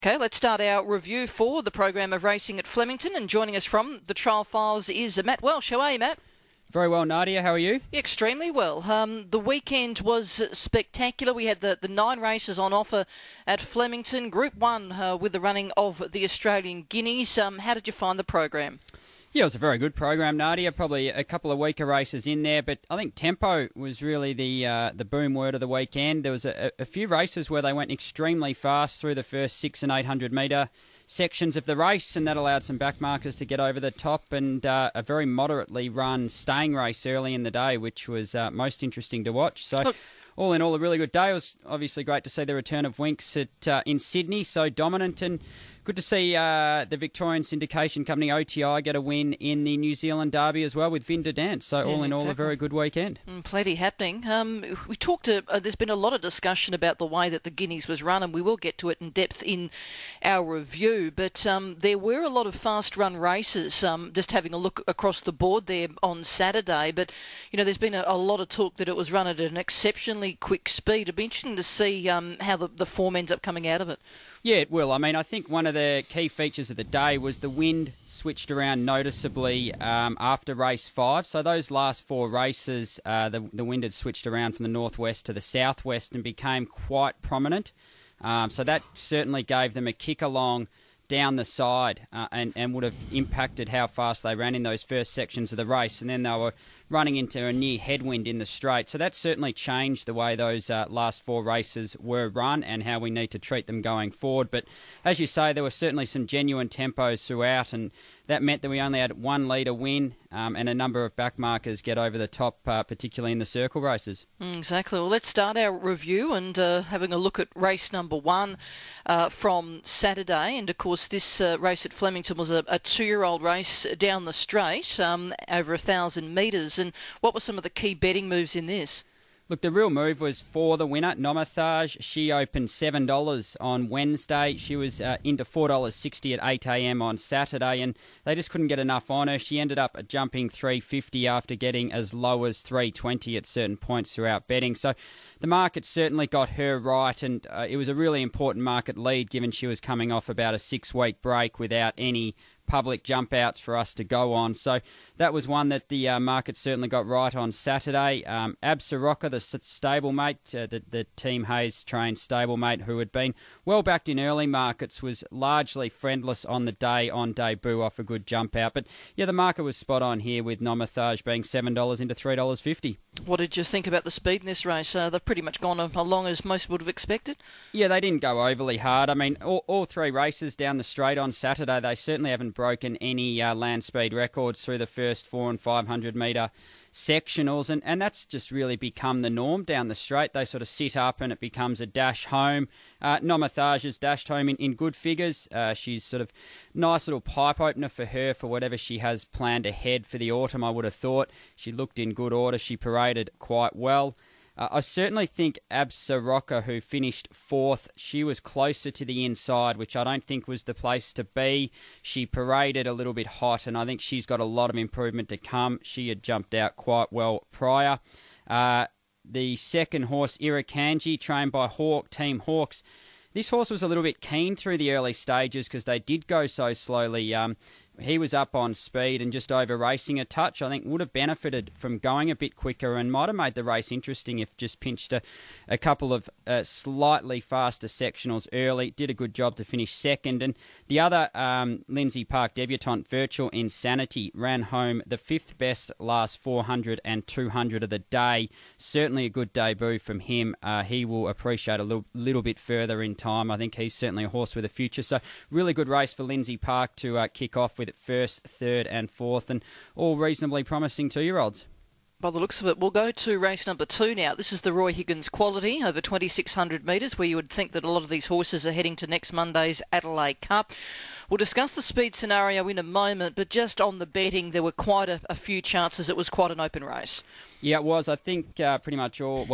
Okay, let's start our review for the program of racing at Flemington. And joining us from the Trial Files is Matt Welsh. How are you, Matt? Very well, Nadia. How are you? Extremely well. The weekend was spectacular. We had the 9 races on offer at Flemington. Group 1 with the running of the Australian Guineas. How did you find the program? Yeah, it was a very good program, Nadia. Probably a couple of weaker races in there, but I think tempo was really the boom word of the weekend. There was a few races where they went extremely fast through the first 600 and 800 metre sections of the race, and that allowed some backmarkers to get over the top, and a very moderately run staying race early in the day, which was most interesting to watch. So, all in all, a really good day. It was obviously great to see the return of Winx in Sydney, so dominant, and good to see the Victorian syndication company OTI get a win in the New Zealand Derby as well with Vin de Dance. So all in all, a very good weekend. Plenty happening. We talked. There's been a lot of discussion about the way that the Guineas was run, and we will get to it in depth in our review. But there were a lot of fast-run races. Just having a look across the board there on Saturday. But there's been a lot of talk that it was run at an exceptionally quick speed. It'd be interesting to see how the form ends up coming out of it. Yeah, it will. I mean, I think one of the key features of the day was the wind switched around noticeably after race 5. So those last 4 races, the wind had switched around from the northwest to the southwest and became quite prominent. So that certainly gave them a kick along down the side and would have impacted how fast they ran in those first sections of the race. And then they were running into a near headwind in the straight. So that certainly changed the way those last 4 races were run and how we need to treat them going forward. But as you say, there were certainly some genuine tempos throughout, and that meant that we only had 1 leader win and a number of backmarkers get over the top, particularly in the circle races. Exactly. Well, let's start our review and having a look at race number 1 from Saturday. And, of course, this race at Flemington was a 2-year-old race down the straight, over 1,000 metres. And what were some of the key betting moves in this? Look, the real move was for the winner, Nomathage. She opened $7 on Wednesday. She was into $4.60 at 8 a.m. on Saturday, and they just couldn't get enough on her. She ended up jumping $3.50 after getting as low as $3.20 at certain points throughout betting. So the market certainly got her right, and it was a really important market lead given she was coming off about a 6-week break without any public jump outs for us to go on. So that was one that the market certainly got right on Saturday. Absaroka, the stablemate, the Team Hayes trained stablemate who had been well backed in early markets, was largely friendless on the day on debut off a good jump out. But yeah, the market was spot on here with Nomathage being $7 into $3.50. What did you think about the speed in this race? They've pretty much gone along as most would have expected. Yeah, they didn't go overly hard. I mean, all 3 races down the straight on Saturday, they certainly haven't broken any land speed records through the first 400 and 500 metre sectionals, and that's just really become the norm down the straight. They sort of sit up and it becomes a dash home. Nomathage has dashed home in good figures. She's sort of nice little pipe opener for her for whatever she has planned ahead for the autumn, I would have thought. She looked in good order. She paraded quite well. I certainly think Absaroka, who finished 4th, she was closer to the inside, which I don't think was the place to be. She paraded a little bit hot, and I think she's got a lot of improvement to come. She had jumped out quite well prior. The second horse, Irakanji, trained by Team Hawks. This horse was a little bit keen through the early stages because they did go so slowly. He was up on speed and just over racing a touch. I think would have benefited from going a bit quicker and might have made the race interesting if just pinched a couple of slightly faster sectionals early. Did a good job to finish second. And the other Lindsay Park debutant, Virtual Insanity, ran home the 5th best last 400 and 200 of the day. Certainly a good debut from him. He will appreciate a little bit further in time. I think he's certainly a horse with a future. So really good race for Lindsay Park to kick off with 1st, 3rd and 4th, and all reasonably promising 2-year-olds. By the looks of it, we'll go to race number 2 now. This is the Roy Higgins Quality over 2,600 metres, where you would think that a lot of these horses are heading to next Monday's Adelaide Cup. We'll discuss the speed scenario in a moment, but just on the betting, there were quite a few chances. It was quite an open race. Yeah, it was. I think pretty much all, well,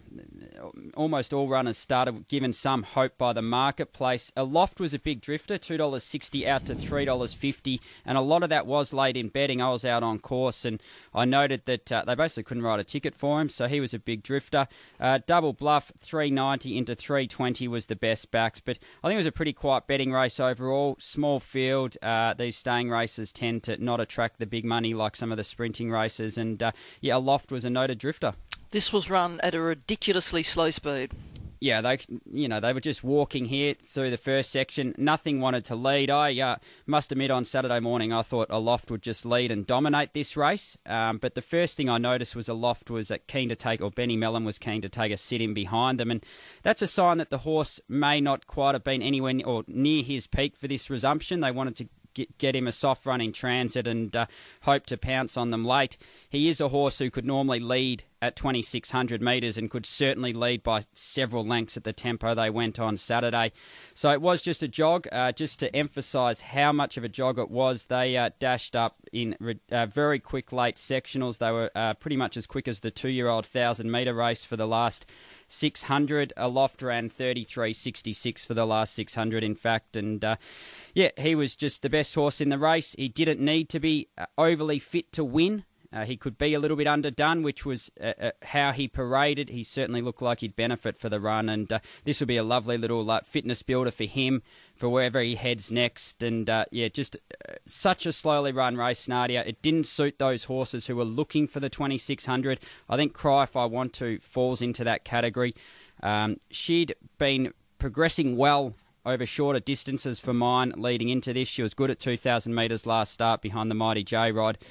almost all runners started given some hope by the marketplace. Aloft was a big drifter, $2.60 out to $3.50, and a lot of that was late in betting. I was out on course, and I noted that they basically couldn't write a ticket for him, so he was a big drifter. Double Bluff, $3.90 into $3.20 was the best backs, but I think it was a pretty quiet betting race overall. Small field. These staying races tend to not attract the big money like some of the sprinting races, and Aloft was a noted drifter. This was run at a ridiculously slow speed. Yeah, they were just walking here through the first section. Nothing wanted to lead. I must admit, on Saturday morning, I thought Aloft would just lead and dominate this race. But the first thing I noticed was Aloft was keen to take, or Benny Mellon was keen to take a sit-in behind them. And that's a sign that the horse may not quite have been anywhere or near his peak for this resumption. They wanted to get him a soft run in transit and hope to pounce on them late. He is a horse who could normally lead at 2,600 metres and could certainly lead by several lengths at the tempo they went on Saturday. So it was just a jog. Just to emphasise how much of a jog it was, they dashed up in very quick late sectionals. They were pretty much as quick as the 2-year-old 1,000-metre race for the last 600. Aloft ran 33.66 for the last 600, in fact. And he was just the best horse in the race. He didn't need to be overly fit to win. He could be a little bit underdone, which was how he paraded. He certainly looked like he'd benefit for the run, and this will be a lovely little fitness builder for him for wherever he heads next. And just such a slowly run race, Nadia. It didn't suit those horses who were looking for the 2,600. I think Cry If I Want To falls into that category. She'd been progressing well over shorter distances for mine leading into this. She was good at 2,000 metres last start behind the mighty J-Rod.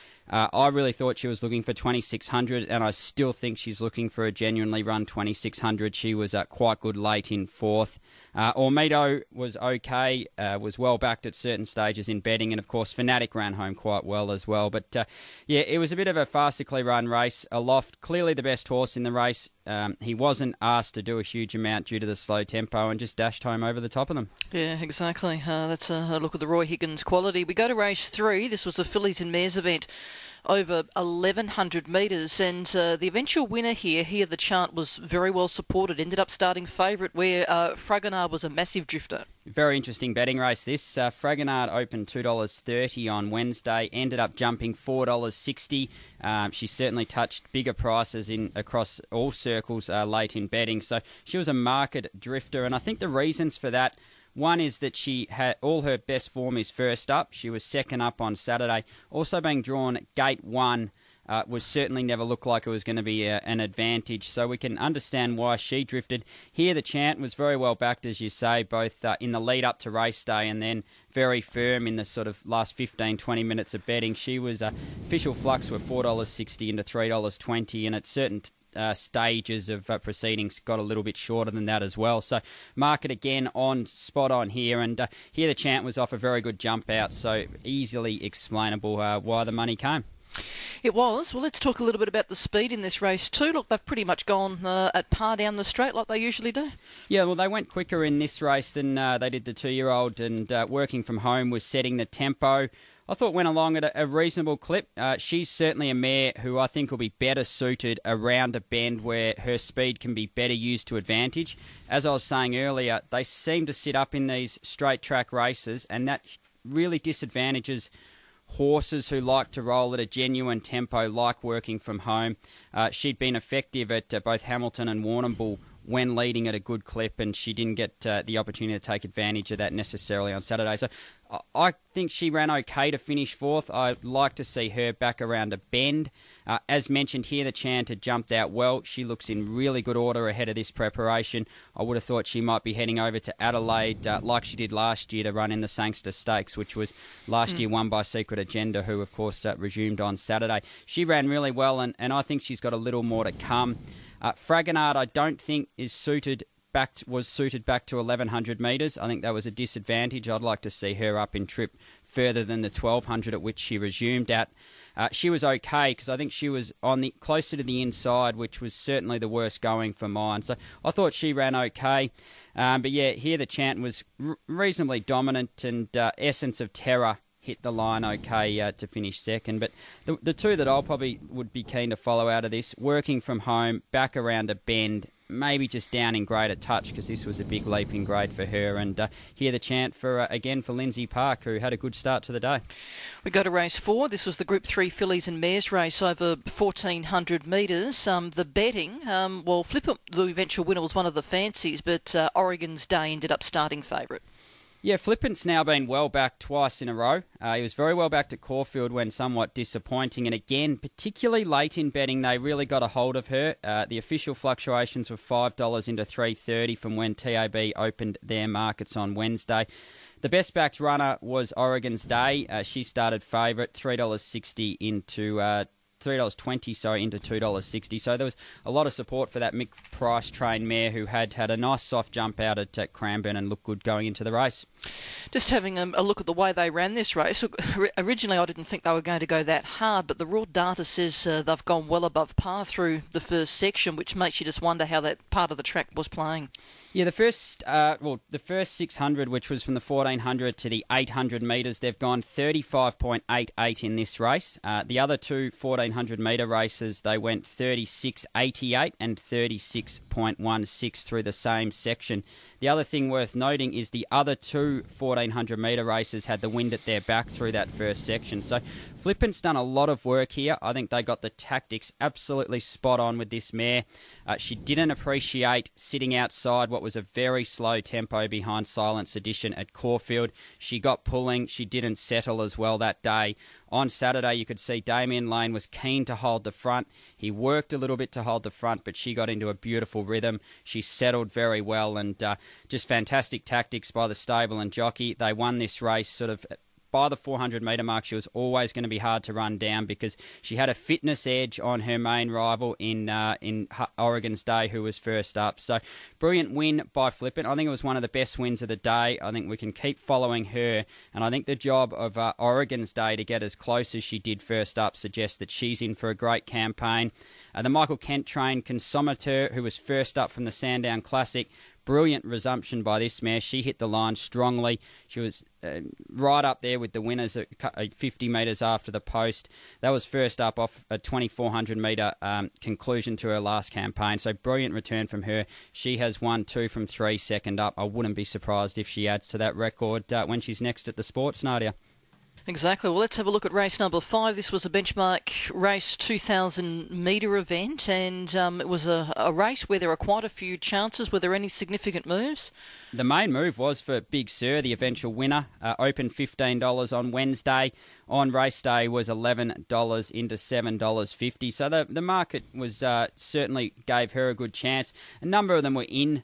I really thought she was looking for 2,600, and I still think she's looking for a genuinely run 2,600. She was quite good late in fourth. Ormedo was okay, was well backed at certain stages in betting, and of course Fanatic ran home quite well as well. But it was a bit of a farcically run race. Aloft, clearly the best horse in the race. He wasn't asked to do a huge amount due to the slow tempo and just dashed home over the top of them. Yeah, exactly. That's a look at the Roy Higgins quality. We go to race 3. This was a fillies and mares event over 1,100 metres, and the eventual winner here the chart was very well supported, ended up starting favourite where Fragonard was a massive drifter. Very interesting betting race this. Fragonard opened $2.30 on Wednesday, ended up jumping $4.60. She certainly touched bigger prices across all circles late in betting, so she was a market drifter, and I think the reasons for that, one is that she had all her best form is first up. She was second up on Saturday. Also being drawn gate 1 was certainly never looked like it was going to be an advantage. So we can understand why she drifted. Here the chant was very well backed, as you say, both in the lead up to race day and then very firm in the sort of last 15, 20 minutes of betting. She was official flux were $4.60 into $3.20, and at certain stages of proceedings got a little bit shorter than that as well. So market again on spot on here, and here the chant was off a very good jump out, so easily explainable why the money came. It was. Well, let's talk a little bit about the speed in this race too. Look, they've pretty much gone at par down the straight like they usually do. Yeah, well, they went quicker in this race than they did the 2-year-old, and Working From Home was setting the tempo. I thought went along at a reasonable clip. She's certainly a mare who I think will be better suited around a bend where her speed can be better used to advantage. As I was saying earlier, they seem to sit up in these straight track races, and that really disadvantages horses who like to roll at a genuine tempo, like Working From Home. She'd been effective at both Hamilton and Warrnambool when leading at a good clip, and she didn't get the opportunity to take advantage of that necessarily on Saturday. So I think she ran okay to finish fourth. I'd like to see her back around a bend. As mentioned here, the chant had jumped out well. She looks in really good order ahead of this preparation. I would have thought she might be heading over to Adelaide like she did last year to run in the Sangster Stakes, which was last year won by Secret Agenda, who of course resumed on Saturday. She ran really well, and I think she's got a little more to come. Fragonard, I don't think was suited back to 1,100 metres. I think that was a disadvantage. I'd like to see her up in trip further than the 1,200 at which she resumed at. She was okay because I think she was closer to the inside, which was certainly the worst going for mine. So I thought she ran okay. But yeah, here the chant was reasonably dominant, and Essence of Terror hit the line okay to finish second. But the two that I'll probably would be keen to follow out of this, Working From Home, back around a bend, maybe just down in grade a touch because this was a big leap in grade for her. And hear the chant for again for Lindsay Park, who had a good start to the day. We go to race 4. This was the Group 3 fillies and mares race over 1,400 metres. The betting, Flippant, the eventual winner, was one of the fancies, but Oregon's Day ended up starting favourite. Yeah, Flippant's now been well back twice in a row. He was very well backed at Caulfield when somewhat disappointing. And again, particularly late in betting, they really got a hold of her. The official fluctuations were $5 into $3.30 from when TAB opened their markets on Wednesday. The best backed runner was Oregon's Day. She started favourite, $3.60 into $3.20 into $2.60. So there was a lot of support for that Mick Price trained mare who had a nice soft jump out at Cranbourne and looked good going into the race. Just having a look at the way they ran this race. Look, originally I didn't think they were going to go that hard, but the raw data says they've gone well above par through the first section, which makes you just wonder how that part of the track was playing. Yeah, the first 600, which was from the 1,400 to the 800 metres, they've gone 35.88 in this race. The other two 1,400 metre races, they went 36.88 and 36.16 through the same section. The other thing worth noting is the other two 1,400 metre races had the wind at their back through that first section. So Flippant's done a lot of work here. I think they got the tactics absolutely spot on with this mare. She didn't appreciate sitting outside what was a very slow tempo behind Silent Sedition at Caulfield. She got pulling. She didn't settle as well that day. On Saturday, you could see Damien Lane was keen to hold the front. He worked a little bit to hold the front, but she got into a beautiful rhythm. She settled very well, and just fantastic tactics by the stable and jockey. They won this race sort of by the 400 metre mark. She was always going to be hard to run down because she had a fitness edge on her main rival in Oregon's Day, who was first up. So brilliant win by Flippant. I think it was one of the best wins of the day. I think we can keep following her, and I think the job of Oregon's Day to get as close as she did first up suggests that she's in for a great campaign. The Michael Kent trained Consomateur, who was first up from the Sandown Classic. Brilliant resumption by this mare. She hit the line strongly. She was right up there with the winners at 50 metres after the post. That was first up off a 2,400 metre conclusion to her last campaign. So brilliant return from her. She has won 2 from 3 second up. I wouldn't be surprised if she adds to that record when she's next at the Sports, Nadia. Exactly. Well, let's have a look at race number 5. This was a benchmark race 2,000 metre event, and it was a race where there were quite a few chances. Were there any significant moves? The main move was for Big Sur, the eventual winner. Opened $15 on Wednesday. On race day was $11 into $7.50. So the market was certainly gave her a good chance. A number of them were in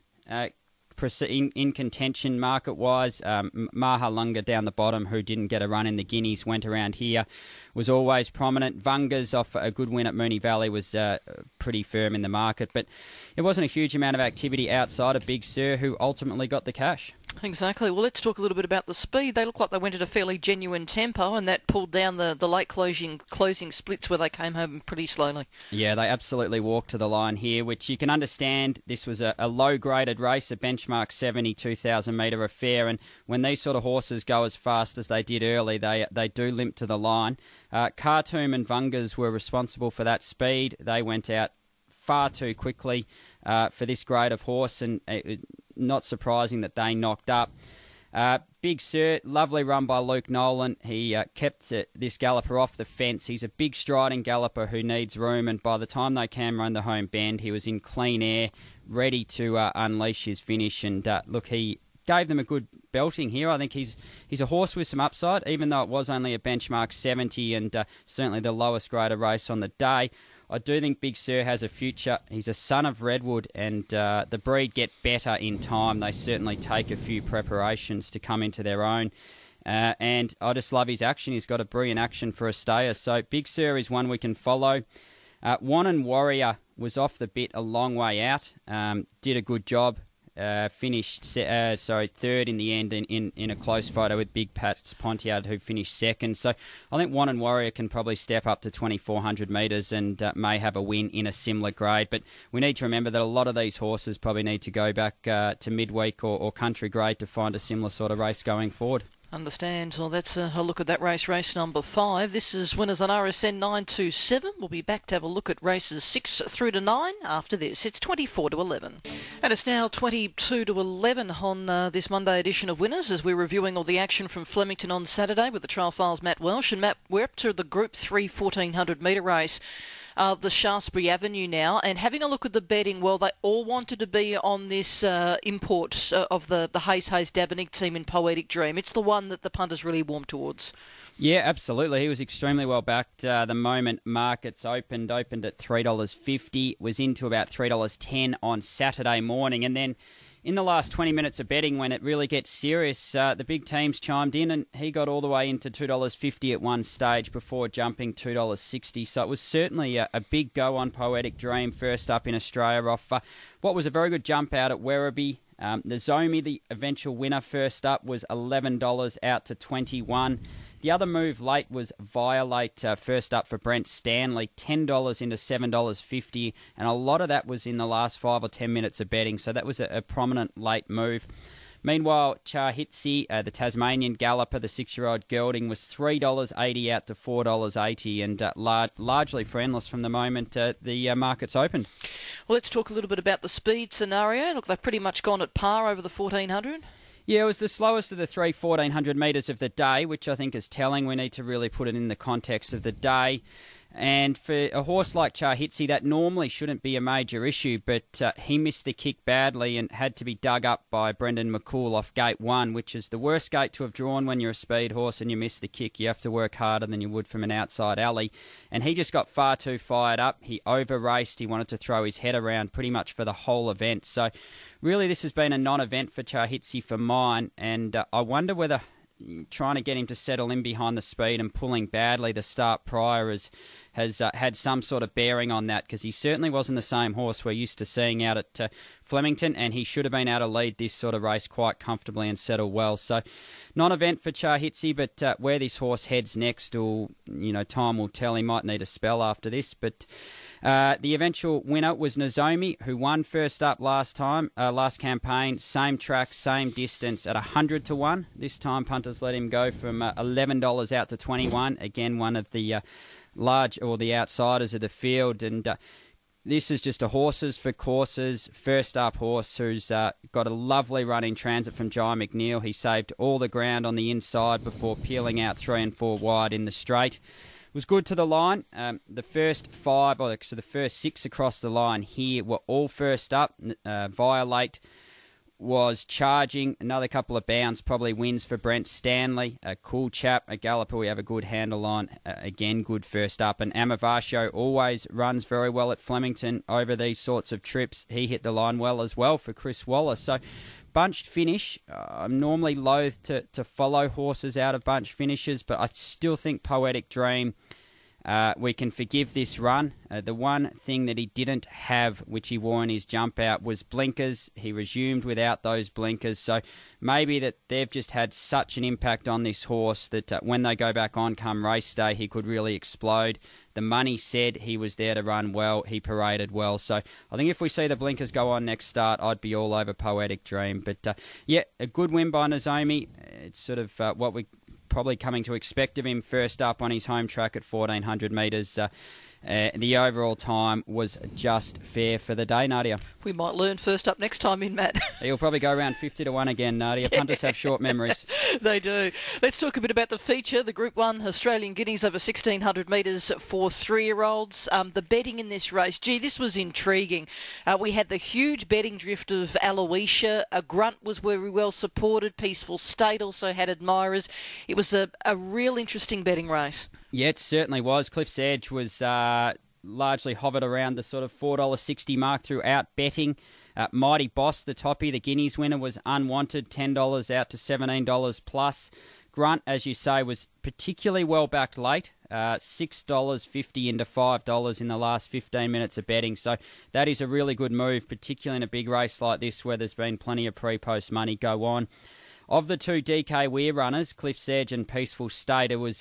contention market-wise. Mahalunga down the bottom, who didn't get a run in the Guineas, went around here, was always prominent. Vungas off a good win at Moonee Valley was pretty firm in the market, but it wasn't a huge amount of activity outside of Big Sur, who ultimately got the cash. Exactly. Well, let's talk a little bit about the speed. They look like they went at a fairly genuine tempo, and that pulled down the late closing splits where they came home pretty slowly. Yeah, they absolutely walked to the line here, which you can understand. This was a low-graded race, a benchmark 72,000 metre affair, and when these sort of horses go as fast as they did early, they do limp to the line. Khartoum and Vungas were responsible for that speed. They went out far too quickly for this grade of horse, and not surprising that they knocked up. Big Sur, lovely run by Luke Nolan. He kept this galloper off the fence. He's a big striding galloper who needs room, and by the time they came round the home bend, he was in clean air, ready to unleash his finish. And look, he gave them a good belting here. I think he's a horse with some upside, even though it was only a benchmark 70 and certainly the lowest grade of race on the day. I do think Big Sur has a future. He's a son of Redwood, and the breed get better in time. They certainly take a few preparations to come into their own. And I just love his action. He's got a brilliant action for a stayer. So Big Sur is one we can follow. Wannon Warrior was off the bit a long way out. Did a good job. Finished third in the end in a close photo with Big Pat Pontiad, who finished second. So I think Wannon Warrior can probably step up to 2,400 metres and may have a win in a similar grade. But we need to remember that a lot of these horses probably need to go back to midweek or country grade to find a similar sort of race going forward. Understand. Well, that's a look at that race number 5. This is winners on RSN 927. We'll be back to have a look at races 6 through to 9 after this. It's 24 to 11. And it's now 22 to 11 on this Monday edition of Winners as we're reviewing all the action from Flemington on Saturday with the Trial Files' Matt Welsh. And Matt, we're up to the Group 3 1400 metre race. The Shaftesbury Avenue now, and having a look at the betting, well, they all wanted to be on this import of the Hayes Dabernig team in Poetic Dream. It's the one that the punters really warmed towards. Yeah, absolutely. He was extremely well backed. The moment markets opened at $3.50, was into about $3.10 on Saturday morning, and then in the last 20 minutes of betting, when it really gets serious, the big teams chimed in and he got all the way into $2.50 at one stage before jumping $2.60. So it was certainly a big go on Poetic Dream, first up in Australia off what was a very good jump out at Werribee. Nozomi, the eventual winner, first up, was $11 out to $21. The other move late was Violate, first up for Brent Stanley, $10 into $7.50, and a lot of that was in the last 5 or 10 minutes of betting, so that was a prominent late move. Meanwhile, Chahitsi, the Tasmanian galloper, the 6-year-old gelding, was $3.80 out to $4.80, and largely friendless from the moment the markets opened. Well, let's talk a little bit about the speed scenario. Look, they've pretty much gone at par over the 1400. Yeah, it was the slowest of the 1400 metres of the day, which I think is telling. We need to really put it in the context of the day. And for a horse like Chahitsi, that normally shouldn't be a major issue, but he missed the kick badly and had to be dug up by Brendan McCool off gate 1, which is the worst gate to have drawn when you're a speed horse and you miss the kick. You have to work harder than you would from an outside alley. And he just got far too fired up. He over-raced. He wanted to throw his head around pretty much for the whole event. So really this has been a non-event for Chahitsi for mine, and I wonder whether trying to get him to settle in behind the speed and pulling badly the start prior has had some sort of bearing on that, because he certainly wasn't the same horse we're used to seeing out at Flemington, and he should have been able to lead this sort of race quite comfortably and settle well. So non-event for Chahitsi, but where this horse heads next, time will tell. He might need a spell after this, but the eventual winner was Nozomi, who won first up last campaign, same track, same distance at 100 to 1. This time punters let him go from $11 out to 21. Again, one of the the outsiders of the field, and this is just a horses for courses first up horse who's got a lovely run in transit from Jai McNeil. He saved all the ground on the inside before peeling out 3 and 4 wide in the straight. Was good to the line. The first 5, or so the first 6 across the line here were all first up. Violate was charging. Another couple of bounds probably wins for Brent Stanley. A cool chap, a galloper we have a good handle on. Again, good first up. And Amavasio always runs very well at Flemington over these sorts of trips. He hit the line well as well for Chris Wallace. So bunched finish. I'm normally loath to follow horses out of bunched finishes, but I still think Poetic Dream, we can forgive this run. The one thing that he didn't have, which he wore in his jump out, was blinkers. He resumed without those blinkers. So maybe that they've just had such an impact on this horse that when they go back on come race day, he could really explode. The money said he was there to run well. He paraded well. So I think if we see the blinkers go on next start, I'd be all over Poetic Dream. But a good win by Nozomi. It's sort of what we probably coming to expect of him first up on his home track at 1400 metres. The overall time was just fair for the day, Nadia. We might learn first up next time in, Matt. He'll probably go around 50 to 1 again, Nadia. Yeah. Punters have short memories. They do. Let's talk a bit about the feature, the Group 1 Australian Guineas over 1600 metres for 3-year-olds. The betting in this race, this was intriguing. We had the huge betting drift of Aloysia. A Grunt was very well supported. Peaceful State also had admirers. It was a real interesting betting race. Yeah, it certainly was. Cliff's Edge was largely hovered around the sort of $4.60 mark throughout betting. Mighty Boss, the toppy, the Guineas winner, was unwanted, $10 out to $17 plus. Grunt, as you say, was particularly well backed late, $6.50 into $5 in the last 15 minutes of betting. So that is a really good move, particularly in a big race like this where there's been plenty of pre-post money go on. Of the two DK Weir runners, Cliff's Edge and Peaceful State, it was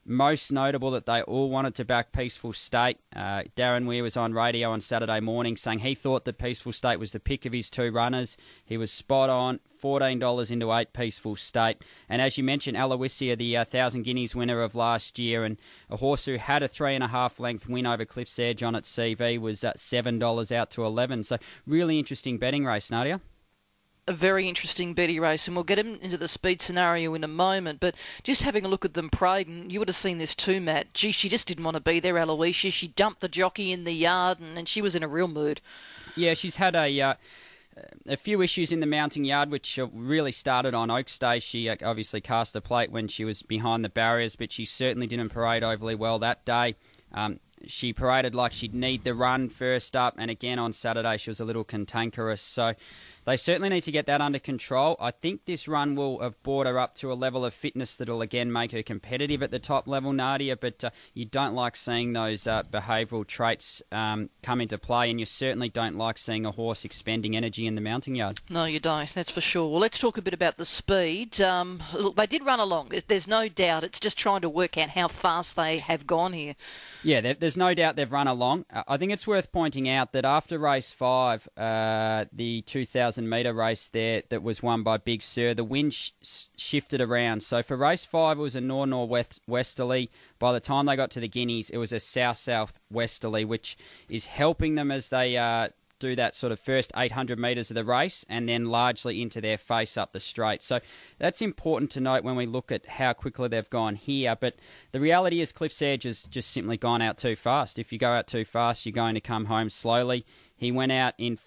Most notable that they all wanted to back Peaceful State. Darren Weir was on radio on Saturday morning saying he thought that Peaceful State was the pick of his two runners. He was spot on, $14 into 8 Peaceful State. And as you mentioned, Aloysia, the 1,000 Guineas winner of last year, and a horse who had a 3.5 length win over Cliff's Edge on its CV, was $7 out to 11. So really interesting betting race, Nadia. A very interesting Betty race, and we'll get into the speed scenario in a moment, but just having a look at them parade, and you would have seen this too, Matt. Gee, she just didn't want to be there, Aloysia. She dumped the jockey in the yard, and she was in a real mood. Yeah, she's had a few issues in the mounting yard, which really started on Oaks Day. She obviously cast a plate when she was behind the barriers, but she certainly didn't parade overly well that day. She paraded like she'd need the run first up, and again on Saturday she was a little cantankerous. So they certainly need to get that under control. I think this run will have brought her up to a level of fitness that'll again make her competitive at the top level, Nadia, but you don't like seeing those behavioural traits come into play, and you certainly don't like seeing a horse expending energy in the mounting yard. No, you don't, that's for sure. Well, let's talk a bit about the speed. Look, they did run along. There's no doubt. It's just trying to work out how fast they have gone here. Yeah, there's no doubt they've run along. I think it's worth pointing out that after race 5, the 2,000-metre race there that was won by Big Sur, the wind shifted around. So for race 5, it was a north-north-westerly. By the time they got to the Guineas, it was a south-south-westerly, which is helping them as they do that sort of first 800 metres of the race and then largely into their face up the straight. So that's important to note when we look at how quickly they've gone here. But the reality is Cliff's Edge has just simply gone out too fast. If you go out too fast, you're going to come home slowly. He went out in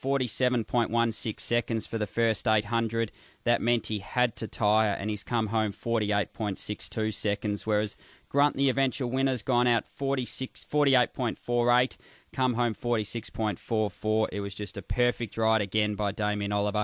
47.16 seconds for the first 800. That meant he had to tire, and he's come home 48.62 seconds, whereas Grunt, the eventual winner's gone out 48.48, come home 46.44. It was just a perfect ride again by Damien Oliver.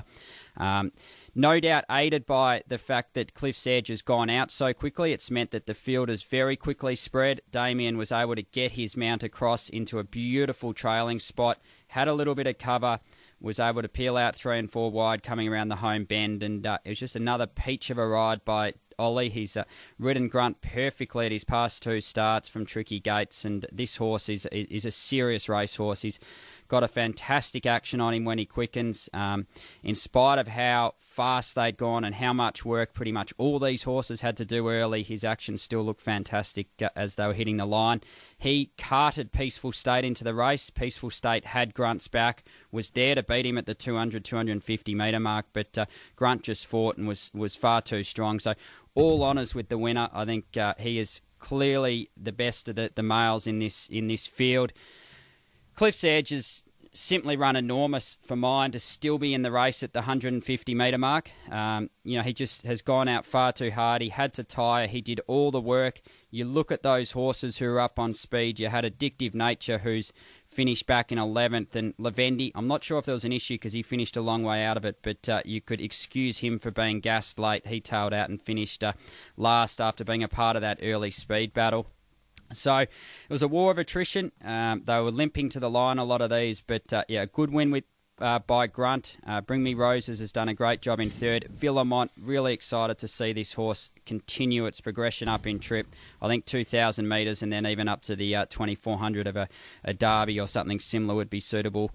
No doubt aided by the fact that Cliff's Edge has gone out so quickly. It's meant that the field has very quickly spread. Damien was able to get his mount across into a beautiful trailing spot, had a little bit of cover, was able to peel out 3 and 4 wide coming around the home bend, and it was just another peach of a ride by Ollie. He's ridden Grunt perfectly at his past 2 starts from tricky gates, and this horse is a serious racehorse. He's got a fantastic action on him when he quickens. In spite of how fast they'd gone and how much work pretty much all these horses had to do early, his action still looked fantastic as they were hitting the line. He carted Peaceful State into the race. Peaceful State had Grunt's back, was there to beat him at the 200, 250 metre mark, but Grunt just fought and was far too strong. So all honours with the winner. I think he is clearly the best of the males in this field. Cliff's Edge has simply run enormous for mine to still be in the race at the 150 metre mark. He just has gone out far too hard. He had to tire. He did all the work. You look at those horses who are up on speed. You had Addictive Nature, who's finished back in 11th, and Lavendi. I'm not sure if there was an issue because he finished a long way out of it, but you could excuse him for being gassed late. He tailed out and finished last after being a part of that early speed battle. So it was a war of attrition. They were limping to the line, a lot of these, but a good win by Grunt. Bring Me Roses has done a great job in third. Villamont, really excited to see this horse continue its progression up in trip. I think 2,000 metres and then even up to the 2,400 of a Derby or something similar would be suitable.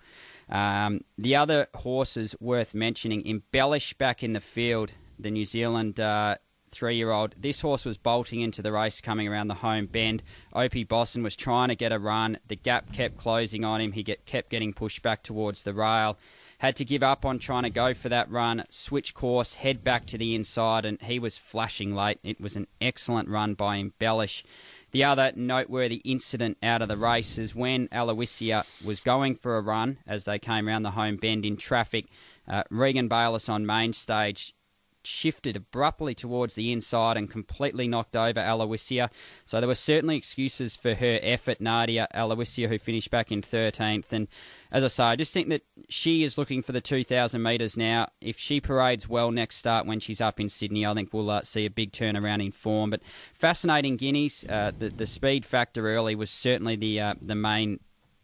The other horses worth mentioning, Embellish back in the field, the New Zealand 3-year-old. This horse was bolting into the race coming around the home bend. Opie Bosson was trying to get a run. The gap kept closing on him. He kept getting pushed back towards the rail. Had to give up on trying to go for that run, switch course, head back to the inside, and he was flashing late. It was an excellent run by Embellish. The other noteworthy incident out of the race is when Aloysia was going for a run as they came around the home bend in traffic. Regan Bayliss on main stage shifted abruptly towards the inside and completely knocked over Aloysia. So there were certainly excuses for her effort, Nadia. Aloysia, who finished back in 13th. And as I say, I just think that she is looking for the 2,000 metres now. If she parades well next start when she's up in Sydney, I think we'll see a big turnaround in form. But fascinating Guineas. The speed factor early was certainly the main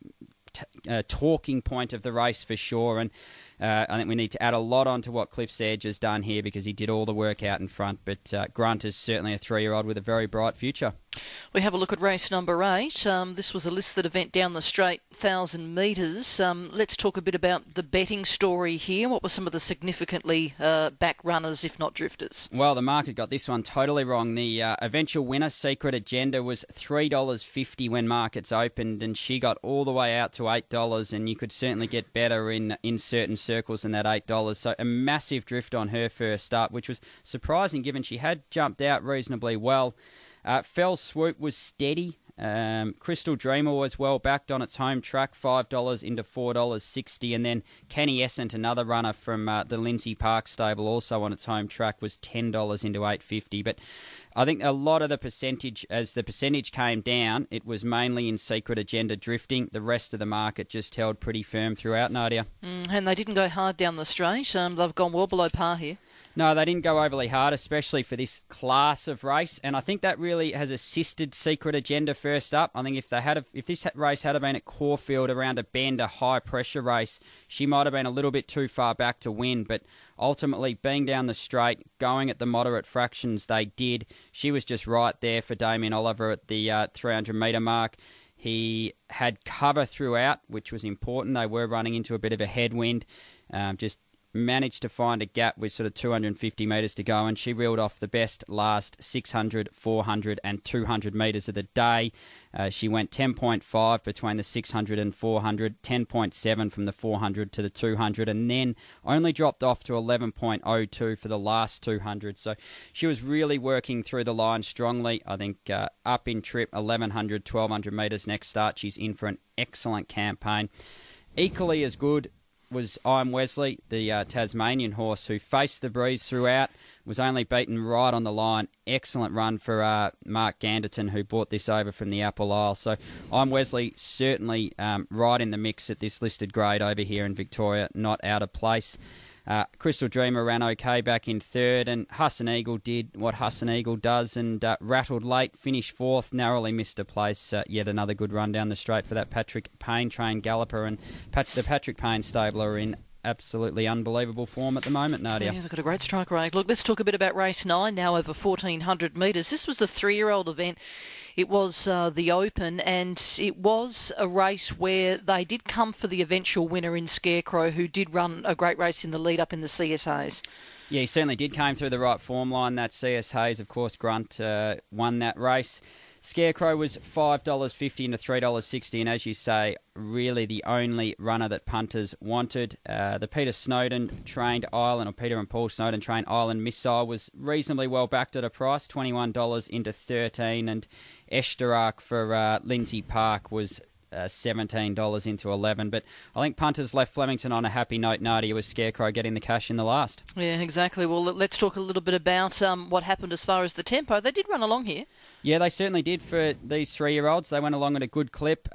talking point of the race for sure. And I think we need to add a lot onto what Cliff's Edge has done here because he did all the work out in front. But Grunt is certainly a 3-year-old with a very bright future. We have a look at race number 8. This was a listed event down the straight, 1,000 metres. Let's talk a bit about the betting story here. What were some of the significantly back runners, if not drifters? Well, the market got this one totally wrong. The eventual winner, Secret Agenda, was $3.50 when markets opened, and she got all the way out to $8, and you could certainly get better in certain circles than that $8. So a massive drift on her first up, which was surprising given she had jumped out reasonably well. Fell Swoop was steady. Crystal Dreamer was well backed on its home track, $5 into $4.60. And then Kenny Essent, another runner from the Lindsay Park stable, also on its home track, was $10 into $8.50. But I think a lot of the percentage, as the percentage came down, it was mainly in Secret Agenda drifting. The rest of the market just held pretty firm throughout, Nadia. And they didn't go hard down the straight. They've gone well below par here. No, they didn't go overly hard, especially for this class of race, and I think that really has assisted Secret Agenda first up. I think if this race had been at Caulfield around a bend, a high-pressure race, she might have been a little bit too far back to win, but ultimately being down the straight, going at the moderate fractions they did, she was just right there for Damien Oliver at the 300-metre mark. He had cover throughout, which was important. They were running into a bit of a headwind, just managed to find a gap with sort of 250 metres to go, and she reeled off the best last 600, 400 and 200 metres of the day. She went 10.5 between the 600 and 400, 10.7 from the 400 to the 200, and then only dropped off to 11.02 for the last 200. So she was really working through the line strongly. I think up in trip, 1100, 1200 metres next start. She's in for an excellent campaign. Equally as good was I'm Wesley, the Tasmanian horse, who faced the breeze throughout, was only beaten right on the line. Excellent run for Mark Ganderton, who brought this over from the Apple Isle. So I'm Wesley, certainly right in the mix at this listed grade over here in Victoria, not out of place. Crystal Dreamer ran okay back in third, and Husson Eagle did what Husson Eagle does and rattled late, finished fourth, narrowly missed a place. Yet another good run down the straight for that Patrick Payne trained galloper, and the Patrick Payne stable are in absolutely unbelievable form at the moment, Nadia. Yeah, they've got a great strike rate. Look, let's talk a bit about race 9 now, over 1,400 metres. This was the 3-year-old event. It was the Open, and it was a race where they did come for the eventual winner in Scarecrow, who did run a great race in the lead-up in the CS Hayes. Yeah, he certainly did. Came through the right form line. That CS Hayes, of course, Grunt won that race. Scarecrow was $5.50 into $3.60, and as you say, really the only runner that punters wanted. The Peter Snowden trained Island, or Peter and Paul Snowden trained Island Missile, was reasonably well backed at a price, $21 into $13, and Eshtarak for Lindsay Park was $17 into $11. But I think punters left Flemington on a happy note, Nadia, with Scarecrow getting the cash in the last. Yeah, exactly. Well, let's talk a little bit about what happened as far as the tempo. They did run along here. Yeah, they certainly did for these 3-year-olds. They went along at a good clip.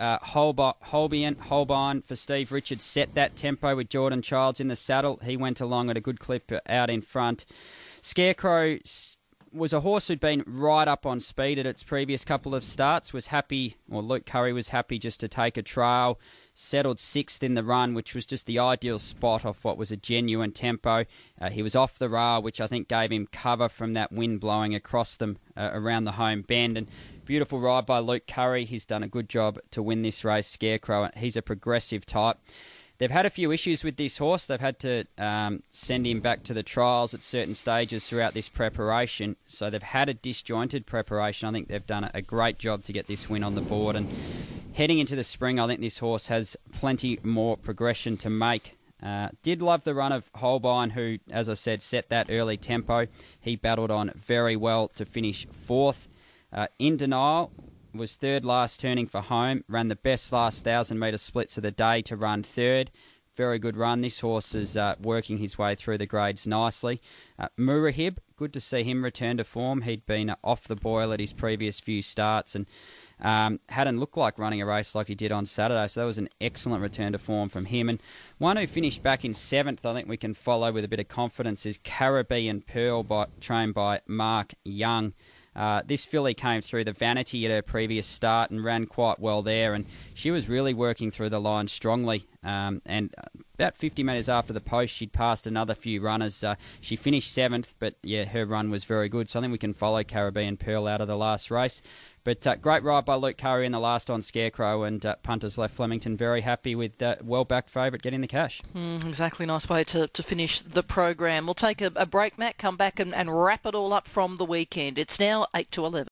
Holbein for Steve Richards set that tempo with Jordan Childs in the saddle. He went along at a good clip out in front. Scarecrow was a horse who'd been right up on speed at its previous couple of starts, was happy, or Luke Curry was happy just to take a trail, settled 6th in the run, which was just the ideal spot off what was a genuine tempo. He was off the rail, which I think gave him cover from that wind blowing across them around the home bend. And beautiful ride by Luke Curry. He's done a good job to win this race, Scarecrow. He's a progressive type. They've had a few issues with this horse. They've had to send him back to the trials at certain stages throughout this preparation. So they've had a disjointed preparation. I think they've done a great job to get this win on the board. And heading into the spring, I think this horse has plenty more progression to make. Did love the run of Holbein, who, as I said, set that early tempo. He battled on very well to finish 4th. In Denial was 3rd last turning for home, ran the best last 1,000-metre splits of the day to run 3rd. Very good run. This horse is working his way through the grades nicely. Murahib, good to see him return to form. He'd been off the boil at his previous few starts and hadn't looked like running a race like he did on Saturday, so that was an excellent return to form from him. And one who finished back in 7th, I think we can follow with a bit of confidence, is Caribbean Pearl, trained by Mark Young. This filly came through the Vanity at her previous start and ran quite well there, and she was really working through the line strongly and about 50 metres after the post, she'd passed another few runners. She finished 7th, but yeah, her run was very good. So I think we can follow Caribbean Pearl out of the last race. But great ride by Luke Curry in the last on Scarecrow, and punters left Flemington very happy with well-backed favourite getting the cash. Exactly, nice way to finish the program. We'll take a break, Matt, come back and wrap it all up from the weekend. It's now 8 to 11.